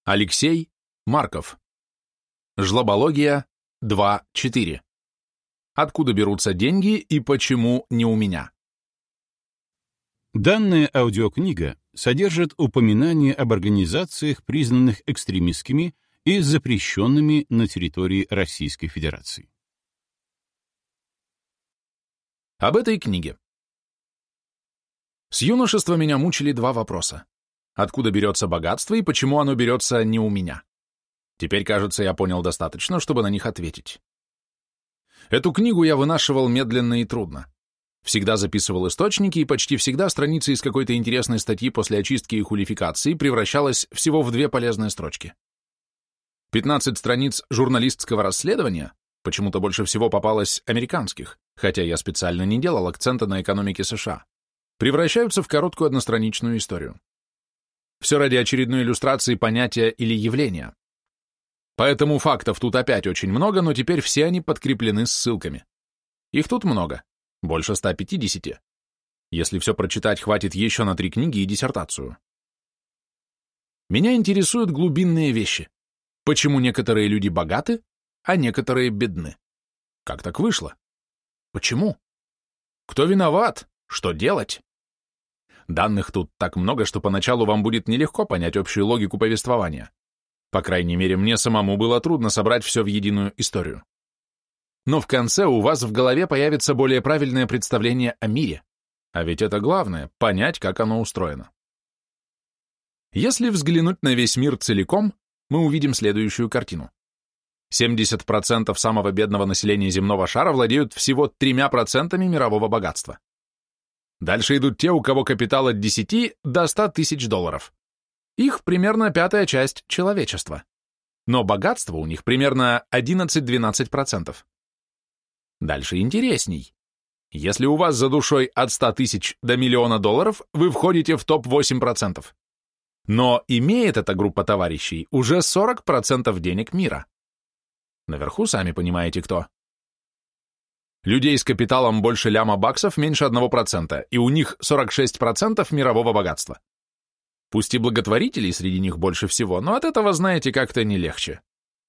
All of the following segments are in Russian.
Алексей Марков. Жлобология 2.4. Откуда берутся деньги и почему не у меня? Данная аудиокнига содержит упоминания об организациях, признанных экстремистскими и запрещенными на территории Российской Федерации. Об этой книге. С юношества меня мучили два вопроса. Откуда берется богатство и почему оно берется не у меня? Теперь, кажется, я понял достаточно, чтобы на них ответить. Эту книгу я вынашивал медленно и трудно. Всегда записывал источники, и почти всегда страница из какой-то интересной статьи после очистки и хулификации превращалась всего в 2 полезные строчки. 15 страниц журналистского расследования, почему-то больше всего попалось американских, хотя я специально не делал акцента на экономике США, превращаются в короткую одностраничную историю. Все ради очередной иллюстрации понятия или явления. Поэтому фактов тут опять очень много, но теперь все они подкреплены ссылками. Их тут много, больше 150. Если все прочитать, хватит еще на 3 книги и диссертацию. Меня интересуют глубинные вещи. Почему некоторые люди богаты, а некоторые бедны? Как так вышло? Почему? Кто виноват? Что делать? Данных тут так много, что поначалу вам будет нелегко понять общую логику повествования. По крайней мере, мне самому было трудно собрать все в единую историю. Но в конце у вас в голове появится более правильное представление о мире. А ведь это главное — понять, как оно устроено. Если взглянуть на весь мир целиком, мы увидим следующую картину. 70% самого бедного населения земного шара владеют всего 3% мирового богатства. Дальше идут те, у кого капитал от 10 до 100 тысяч долларов. Их примерно 1/5 часть человечества. Но богатство у них примерно 11-12%. Дальше интересней. Если у вас за душой от 100 тысяч до миллиона долларов, вы входите в топ-8%. Но имеет эта группа товарищей уже 40% денег мира. Наверху сами понимаете кто. Людей с капиталом больше ляма баксов меньше 1%, и у них 46% мирового богатства. Пусть и благотворителей среди них больше всего, но от этого, знаете, как-то не легче.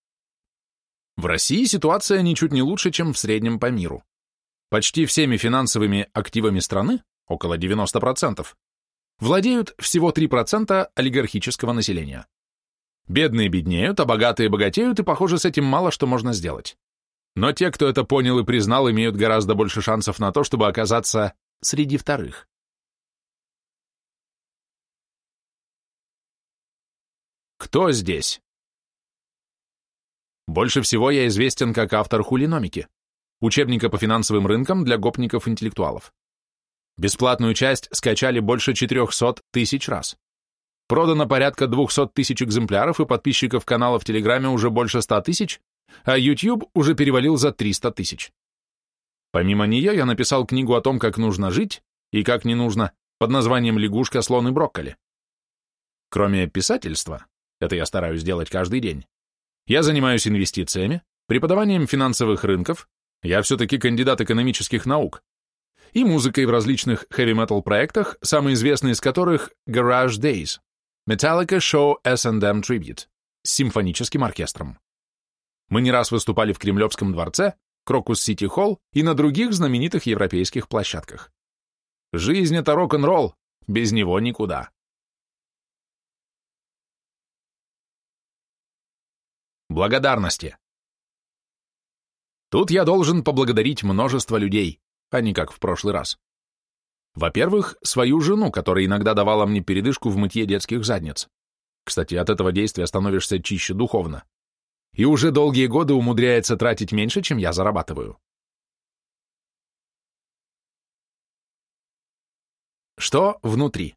В России ситуация ничуть не лучше, чем в среднем по миру. Почти всеми финансовыми активами страны, около 90%, владеют всего 3% олигархического населения. Бедные беднеют, а богатые богатеют, и, похоже, с этим мало что можно сделать. Но те, кто это понял и признал, имеют гораздо больше шансов на то, чтобы оказаться среди вторых. Кто здесь? Больше всего я известен как автор «Хулиномики», учебника по финансовым рынкам для гопников-интеллектуалов. Бесплатную часть скачали больше 400 тысяч раз. Продано порядка 200 тысяч экземпляров, и подписчиков канала в Телеграме уже больше 100 тысяч, а YouTube уже перевалил за 300 тысяч. Помимо нее я написал книгу о том, как нужно жить и как не нужно, под названием «Лягушка, слон и брокколи». Кроме писательства, это я стараюсь делать каждый день, я занимаюсь инвестициями, преподаванием финансовых рынков, я все-таки кандидат экономических наук, и музыкой в различных хэви-метал проектах, самый известный из которых Garage Days, Metallica Show S&M Tribute, с симфоническим оркестром. Мы не раз выступали в Кремлевском дворце, Крокус-Сити-Холл и на других знаменитых европейских площадках. Жизнь — это рок-н-ролл, без него никуда. Благодарности. Тут я должен поблагодарить множество людей, а не как в прошлый раз. Во-первых, свою жену, которая иногда давала мне передышку в мытье детских задниц. Кстати, от этого действия становишься чище духовно. И уже долгие годы умудряется тратить меньше, чем я зарабатываю. Что внутри?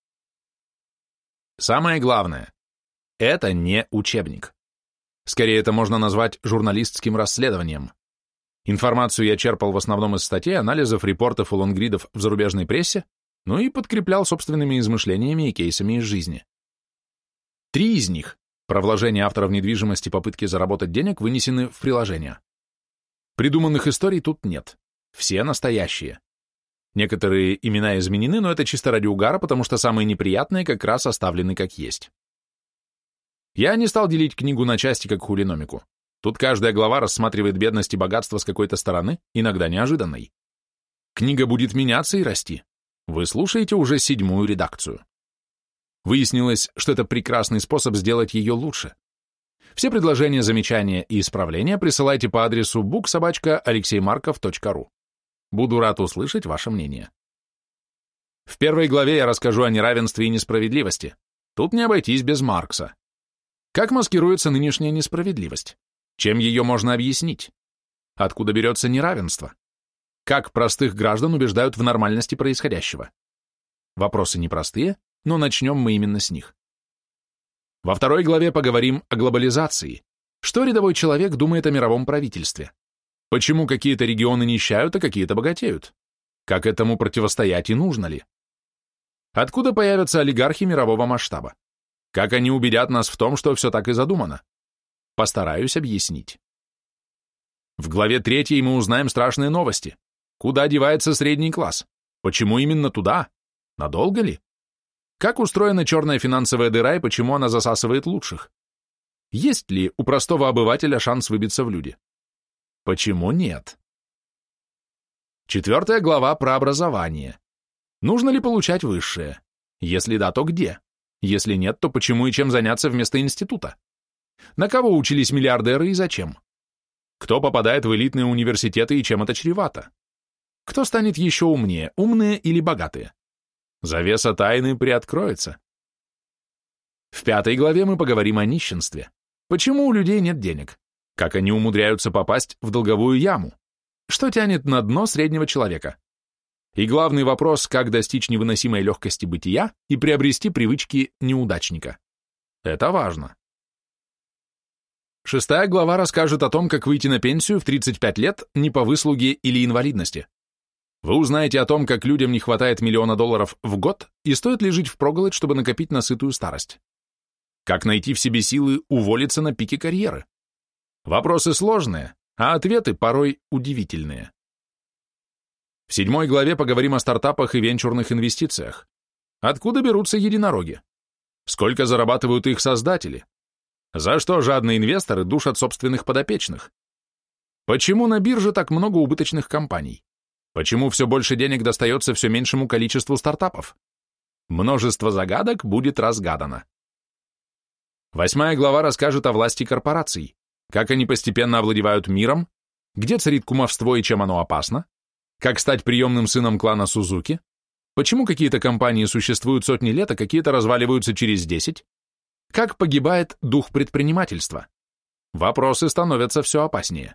Самое главное — это не учебник. Скорее, это можно назвать журналистским расследованием. Информацию я черпал в основном из статей, анализов, репортов и лонгридов в зарубежной прессе, ну и подкреплял собственными измышлениями и кейсами из жизни. 3 из них про вложение автора в недвижимость и попытки заработать денег вынесены в приложение. Придуманных историй тут нет, все настоящие. Некоторые имена изменены, но это чисто ради угара, потому что самые неприятные как раз оставлены как есть. Я не стал делить книгу на части, как хулиномику. Тут каждая глава рассматривает бедность и богатство с какой-то стороны, иногда неожиданной. Книга будет меняться и расти. Вы слушаете уже 7-ю редакцию. Выяснилось, что это прекрасный способ сделать ее лучше. Все предложения, замечания и исправления присылайте по адресу book@alekseymarkov.ru. Буду рад услышать ваше мнение. В 1 главе я расскажу о неравенстве и несправедливости. Тут не обойтись без Маркса. Как маскируется нынешняя несправедливость? Чем ее можно объяснить? Откуда берется неравенство? Как простых граждан убеждают в нормальности происходящего? Вопросы непростые, но начнем мы именно с них. Во 2 главе поговорим о глобализации. Что рядовой человек думает о мировом правительстве? Почему какие-то регионы нищают, а какие-то богатеют? Как этому противостоять и нужно ли? Откуда появятся олигархи мирового масштаба? Как они убедят нас в том, что все так и задумано? Постараюсь объяснить. В главе 3 мы узнаем страшные новости. Куда девается средний класс? Почему именно туда? Надолго ли? Как устроена черная финансовая дыра и почему она засасывает лучших? Есть ли у простого обывателя шанс выбиться в люди? Почему нет? 4 глава про образование. Нужно ли получать высшее? Если да, то где? Если нет, то почему и чем заняться вместо института? На кого учились миллиардеры и зачем? Кто попадает в элитные университеты и чем это чревато? Кто станет еще умнее, умные или богатые? Завеса тайны приоткроется. В 5 главе мы поговорим о нищенстве. Почему у людей нет денег? Как они умудряются попасть в долговую яму? Что тянет на дно среднего человека? И главный вопрос, как достичь невыносимой легкости бытия и приобрести привычки неудачника. Это важно. 6 глава расскажет о том, как выйти на пенсию в 35 лет не по выслуге или инвалидности. Вы узнаете о том, как людям не хватает $1 миллион в год и стоит ли жить впроголодь, чтобы накопить на сытую старость. Как найти в себе силы уволиться на пике карьеры. Вопросы сложные, а ответы порой удивительные. В 7 главе поговорим о стартапах и венчурных инвестициях. Откуда берутся единороги? Сколько зарабатывают их создатели? За что жадные инвесторы душат собственных подопечных? Почему на бирже так много убыточных компаний? Почему все больше денег достается все меньшему количеству стартапов? Множество загадок будет разгадано. 8 глава расскажет о власти корпораций, как они постепенно овладевают миром, где царит кумовство и чем оно опасно, как стать приемным сыном клана Сузуки, почему какие-то компании существуют сотни лет, а какие-то разваливаются через 10, как погибает дух предпринимательства. Вопросы становятся все опаснее.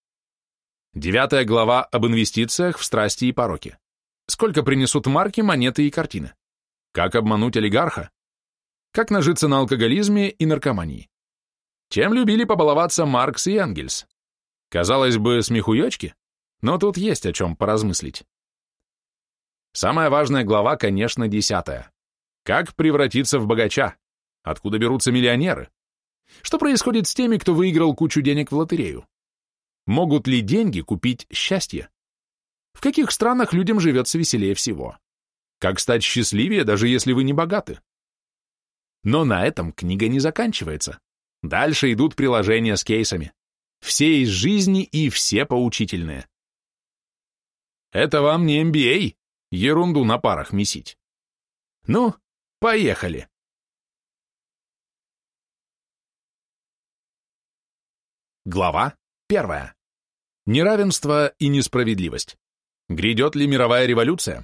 9 глава об инвестициях в страсти и пороки. Сколько принесут марки, монеты и картины? Как обмануть олигарха? Как нажиться на алкоголизме и наркомании? Чем любили побаловаться Маркс и Энгельс? Казалось бы, смехуёчки, но тут есть о чем поразмыслить. Самая важная глава, конечно, 10. Как превратиться в богача? Откуда берутся миллионеры? Что происходит с теми, кто выиграл кучу денег в лотерею? Могут ли деньги купить счастье? В каких странах людям живется веселее всего? Как стать счастливее, даже если вы не богаты? Но на этом книга не заканчивается. Дальше идут приложения с кейсами. Все из жизни и все поучительные. Это вам не MBA, ерунду на парах месить. Ну, поехали. Глава 1. Неравенство и несправедливость. Грядет ли мировая революция?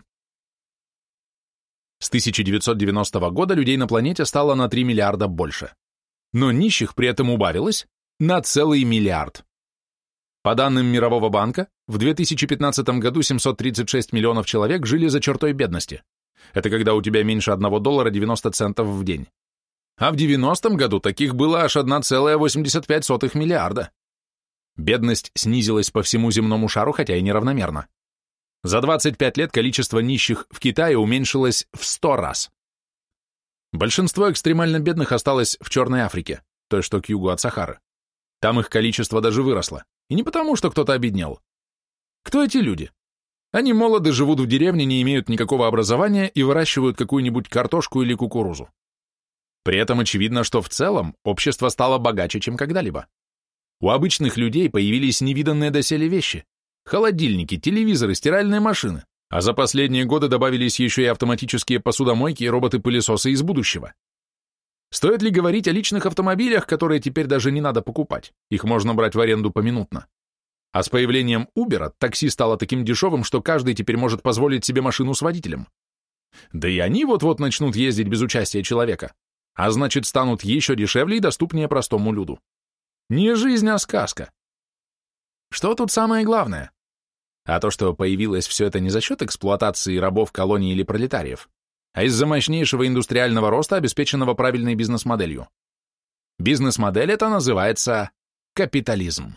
С 1990 года людей на планете стало на 3 миллиарда больше. Но нищих при этом убавилось на целый миллиард. По данным Мирового банка, в 2015 году 736 миллионов человек жили за чертой бедности. Это когда у тебя меньше $1 90 центов в день. А в 90-м году таких было аж 1,85 миллиарда. Бедность снизилась по всему земному шару, хотя и неравномерно. За 25 лет количество нищих в Китае уменьшилось в 100 раз. Большинство экстремально бедных осталось в Черной Африке, той, что к югу от Сахары. Там их количество даже выросло. И не потому, что кто-то обеднел. Кто эти люди? Они молоды, живут в деревне, не имеют никакого образования и выращивают какую-нибудь картошку или кукурузу. При этом очевидно, что в целом общество стало богаче, чем когда-либо. У обычных людей появились невиданные доселе вещи. Холодильники, телевизоры, стиральные машины. А за последние годы добавились еще и автоматические посудомойки и роботы-пылесосы из будущего. Стоит ли говорить о личных автомобилях, которые теперь даже не надо покупать? Их можно брать в аренду поминутно. А с появлением Uber такси стало таким дешевым, что каждый теперь может позволить себе машину с водителем. Да и они вот-вот начнут ездить без участия человека, а значит, станут еще дешевле и доступнее простому люду. Не жизнь, а сказка. Что тут самое главное? А то, что появилось все это не за счет эксплуатации рабов, колоний или пролетариев, а из-за мощнейшего индустриального роста, обеспеченного правильной бизнес-моделью. Бизнес-модель это называется капитализм.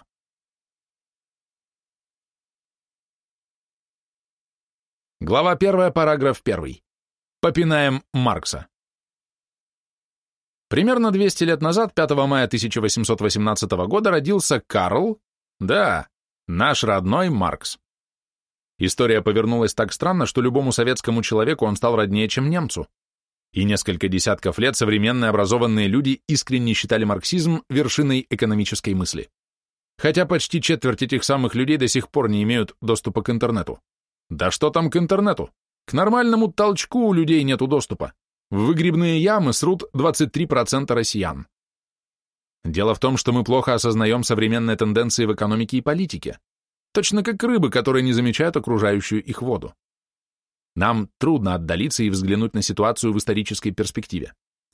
Глава 1, параграф 1. Попинаем Маркса. Примерно 200 лет назад, 5 мая 1818 года, родился Карл, да, наш родной Маркс. История повернулась так странно, что любому советскому человеку он стал роднее, чем немцу. И несколько десятков лет современные образованные люди искренне считали марксизм вершиной экономической мысли. Хотя почти четверть этих самых людей до сих пор не имеют доступа к интернету. Да что там к интернету? К нормальному толчку у людей нету доступа. В выгребные ямы срут 23% россиян. Дело в том, что мы плохо осознаем современные тенденции в экономике и политике. Точно как рыбы, которые не замечают окружающую их воду. Нам трудно отдалиться и взглянуть на ситуацию в исторической перспективе.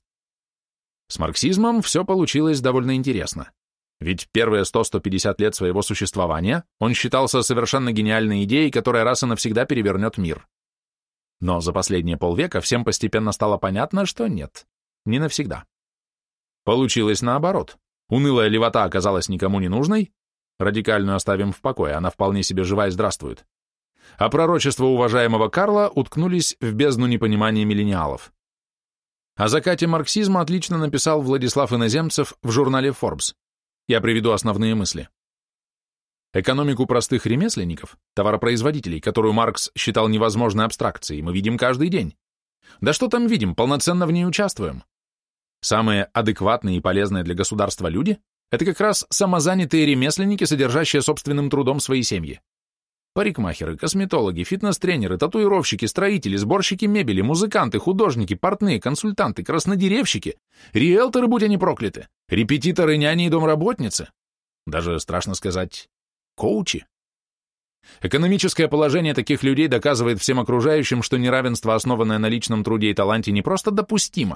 С марксизмом все получилось довольно интересно. Ведь первые 100-150 лет своего существования он считался совершенно гениальной идеей, которая раз и навсегда перевернет мир. Но за последние полвека всем постепенно стало понятно, что нет, не навсегда. Получилось наоборот. Унылая левота оказалась никому не нужной, радикальную оставим в покое, она вполне себе жива и здравствует. А пророчества уважаемого Карла уткнулись в бездну непонимания миллениалов. О закате марксизма отлично написал Владислав Иноземцев в журнале Forbes. Я приведу основные мысли. Экономику простых ремесленников, товаропроизводителей, которую Маркс считал невозможной абстракцией, мы видим каждый день. Да что там видим, полноценно в ней участвуем. Самые адекватные и полезные для государства люди – это как раз самозанятые ремесленники, содержащие собственным трудом свои семьи. Парикмахеры, косметологи, фитнес-тренеры, татуировщики, строители, сборщики мебели, музыканты, художники, портные, консультанты, краснодеревщики, риэлторы, будь они прокляты, репетиторы, няни и домработницы. Даже, страшно сказать, коучи. Экономическое положение таких людей доказывает всем окружающим, что неравенство, основанное на личном труде и таланте, не просто допустимо,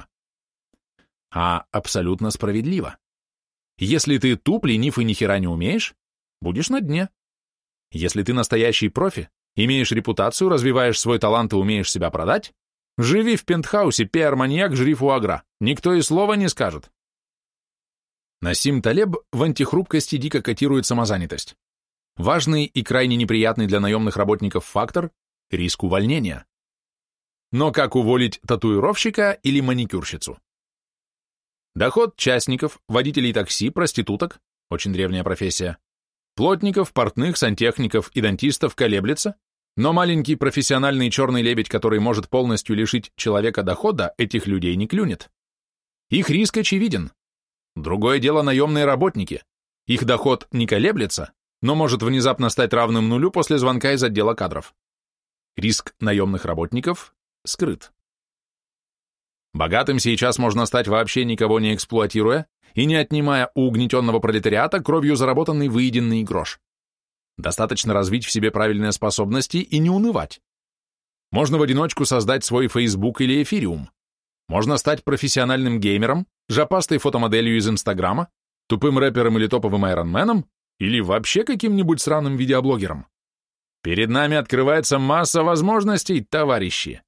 а абсолютно справедливо. Если ты туп, ленив и ни хера не умеешь, будешь на дне. Если ты настоящий профи, имеешь репутацию, развиваешь свой талант и умеешь себя продать, живи в пентхаусе, пиар-маньяк, жри фуагра, никто и слова не скажет. Насим Талеб в «Антихрупкости» дико котирует самозанятость. Важный и крайне неприятный для наемных работников фактор – риск увольнения. Но как уволить татуировщика или маникюрщицу? Доход частников, водителей такси, проституток – очень древняя профессия, плотников, портных, сантехников и дантистов колеблется, но маленький профессиональный черный лебедь, который может полностью лишить человека дохода, этих людей не клюнет. Их риск очевиден. Другое дело наемные работники. Их доход не колеблется, но может внезапно стать равным нулю после звонка из отдела кадров. Риск наемных работников скрыт. Богатым сейчас можно стать вообще никого не эксплуатируя и не отнимая у угнетенного пролетариата кровью заработанный выеденный грош. Достаточно развить в себе правильные способности и не унывать. Можно в одиночку создать свой Facebook или Эфириум. Можно стать профессиональным геймером, жопастой фотомоделью из Инстаграма, тупым рэпером или топовым айронменом, или вообще каким-нибудь сраным видеоблогером. Перед нами открывается масса возможностей, товарищи.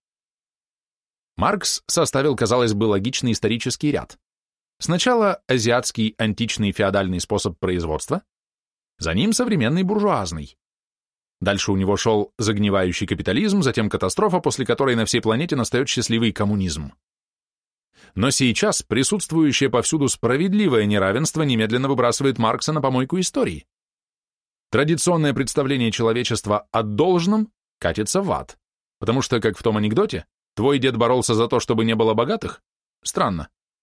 Маркс составил, казалось бы, логичный исторический ряд. Сначала азиатский античный феодальный способ производства, за ним современный буржуазный. Дальше у него шел загнивающий капитализм, затем катастрофа, после которой на всей планете настает счастливый коммунизм. Но сейчас присутствующее повсюду справедливое неравенство немедленно выбрасывает Маркса на помойку истории. Традиционное представление человечества о должном катится в ад, потому что, как в том анекдоте, твой дед боролся за то, чтобы не было богатых? Странно.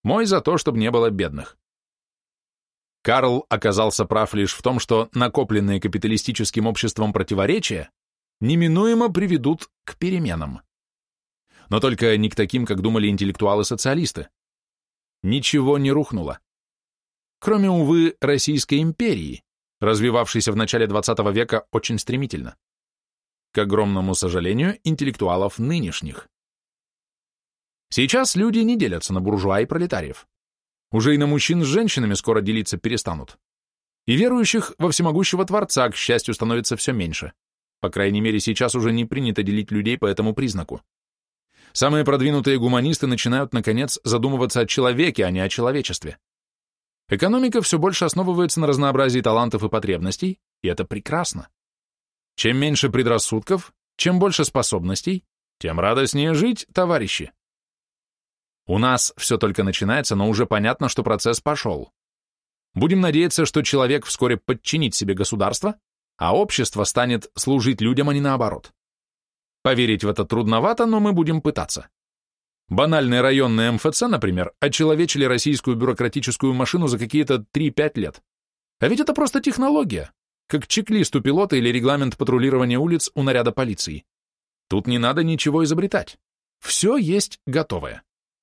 Мой за то, чтобы не было бедных. Карл оказался прав лишь в том, что накопленные капиталистическим обществом противоречия неминуемо приведут к переменам. Но только не к таким, как думали интеллектуалы-социалисты. Ничего не рухнуло. Кроме, увы, Российской империи, развивавшейся в начале XX века очень стремительно. К огромному сожалению, интеллектуалов нынешних. Сейчас люди не делятся на буржуа и пролетариев. Уже и на мужчин с женщинами скоро делиться перестанут. И верующих во всемогущего Творца, к счастью, становится все меньше. По крайней мере, сейчас уже не принято делить людей по этому признаку. Самые продвинутые гуманисты начинают, наконец, задумываться о человеке, а не о человечестве. Экономика все больше основывается на разнообразии талантов и потребностей, и это прекрасно. Чем меньше предрассудков, чем больше способностей, тем радостнее жить, товарищи. У нас все только начинается, но уже понятно, что процесс пошел. Будем надеяться, что человек вскоре подчинит себе государство, а общество станет служить людям, а не наоборот. Поверить в это трудновато, но мы будем пытаться. Банальные районные МФЦ, например, очеловечили российскую бюрократическую машину за какие-то 3-5 лет. А ведь это просто технология, как чек-лист у пилота или регламент патрулирования улиц у наряда полиции. Тут не надо ничего изобретать. Все есть готовое.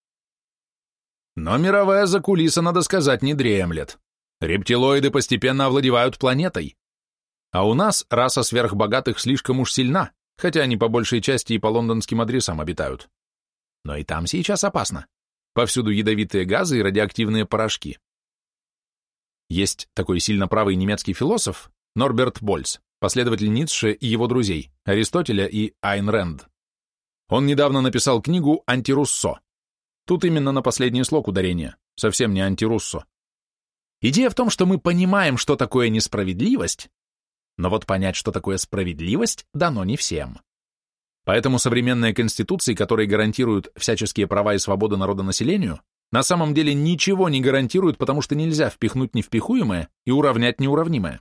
Но мировая закулиса, надо сказать, не дремлет. Рептилоиды постепенно овладевают планетой. А у нас раса сверхбогатых слишком уж сильна, хотя они по большей части и по лондонским адресам обитают. Но и там сейчас опасно. Повсюду ядовитые газы и радиоактивные порошки. Есть такой сильно правый немецкий философ Норберт Больц, последователь Ницше и его друзей, Аристотеля и Айн Рэнд. Он недавно написал книгу «Антируссо». Тут именно на последний слог ударение, совсем не антируссо. Идея в том, что мы понимаем, что такое несправедливость, но вот понять, что такое справедливость, дано не всем. Поэтому современные конституции, которые гарантируют всяческие права и свободы народонаселению, на самом деле ничего не гарантируют, потому что нельзя впихнуть невпихуемое и уравнять неуравнимое.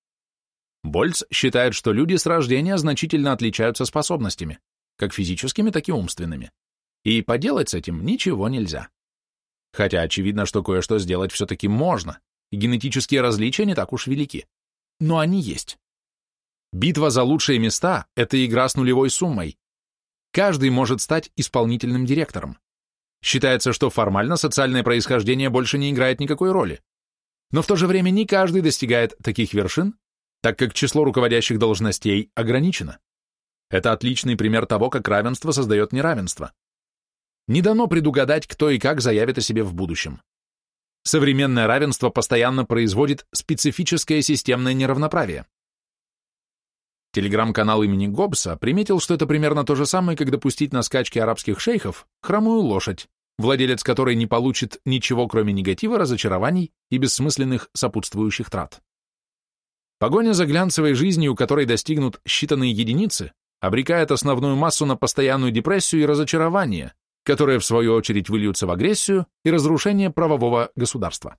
Больц считает, что люди с рождения значительно отличаются способностями, как физическими, так и умственными. И поделать с этим ничего нельзя. Хотя очевидно, что кое-что сделать все-таки можно, и генетические различия не так уж велики. Но они есть. Битва за лучшие места – это игра с нулевой суммой. Каждый может стать исполнительным директором. Считается, что формально социальное происхождение больше не играет никакой роли. Но в то же время не каждый достигает таких вершин, так как число руководящих должностей ограничено. Это отличный пример того, как равенство создает неравенство. Не дано предугадать, кто и как заявит о себе в будущем. Современное равенство постоянно производит специфическое системное неравноправие. Телеграм-канал имени Гоббса приметил, что это примерно то же самое, как допустить на скачки арабских шейхов хромую лошадь, владелец которой не получит ничего, кроме негатива, разочарований и бессмысленных сопутствующих трат. Погоня за глянцевой жизнью, которой достигнут считанные единицы, обрекает основную массу на постоянную депрессию и разочарование, которые, в свою очередь, выльются в агрессию и разрушение правового государства.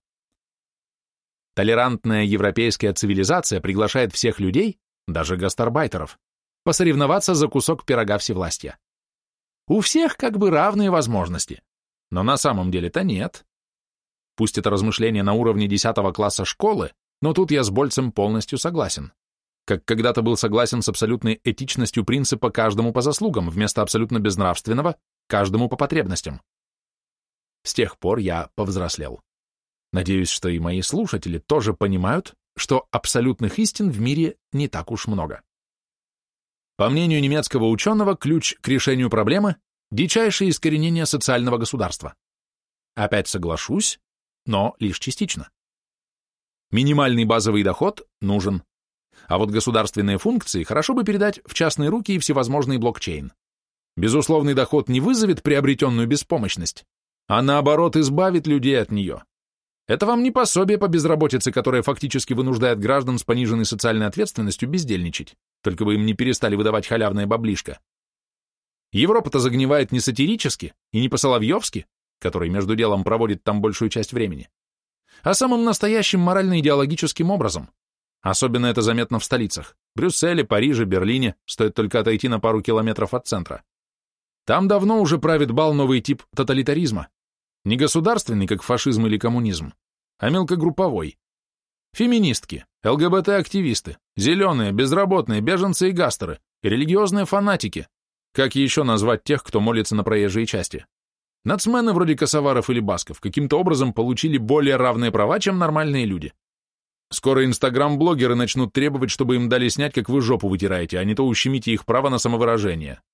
Толерантная европейская цивилизация приглашает всех людей, даже гастарбайтеров, посоревноваться за кусок пирога всевластия. У всех как бы равные возможности, но на самом деле-то нет. Пусть это размышление на уровне 10 класса школы, но тут я с Больцем полностью согласен. Как когда-то был согласен с абсолютной этичностью принципа «каждому по заслугам» вместо абсолютно безнравственного «каждому по потребностям». С тех пор я повзрослел. Надеюсь, что и мои слушатели тоже понимают, что абсолютных истин в мире не так уж много. По мнению немецкого ученого, ключ к решению проблемы – дичайшее искоренение социального государства. Опять соглашусь, но лишь частично. Минимальный базовый доход нужен, а вот государственные функции хорошо бы передать в частные руки и всевозможный блокчейн. Безусловный доход не вызовет приобретенную беспомощность, а наоборот избавит людей от нее. Это вам не пособие по безработице, которое фактически вынуждает граждан с пониженной социальной ответственностью бездельничать, только бы им не перестали выдавать халявное баблишко. Европа-то загнивает не сатирически и не по-соловьевски, который между делом проводит там большую часть времени, а самым настоящим морально-идеологическим образом. Особенно это заметно в столицах – Брюсселе, Париже, Берлине, стоит только отойти на пару километров от центра. Там давно уже правит бал новый тип тоталитаризма. Не государственный, как фашизм или коммунизм, а мелкогрупповой. Феминистки, ЛГБТ-активисты, зеленые, безработные, беженцы и гастеры, религиозные фанатики. Как еще назвать тех, кто молится на проезжей части? Нацмены вроде Косоваров или Басков каким-то образом получили более равные права, чем нормальные люди. Скоро инстаграм-блогеры начнут требовать, чтобы им дали снять, как вы жопу вытираете, а не то ущемите их право на самовыражение.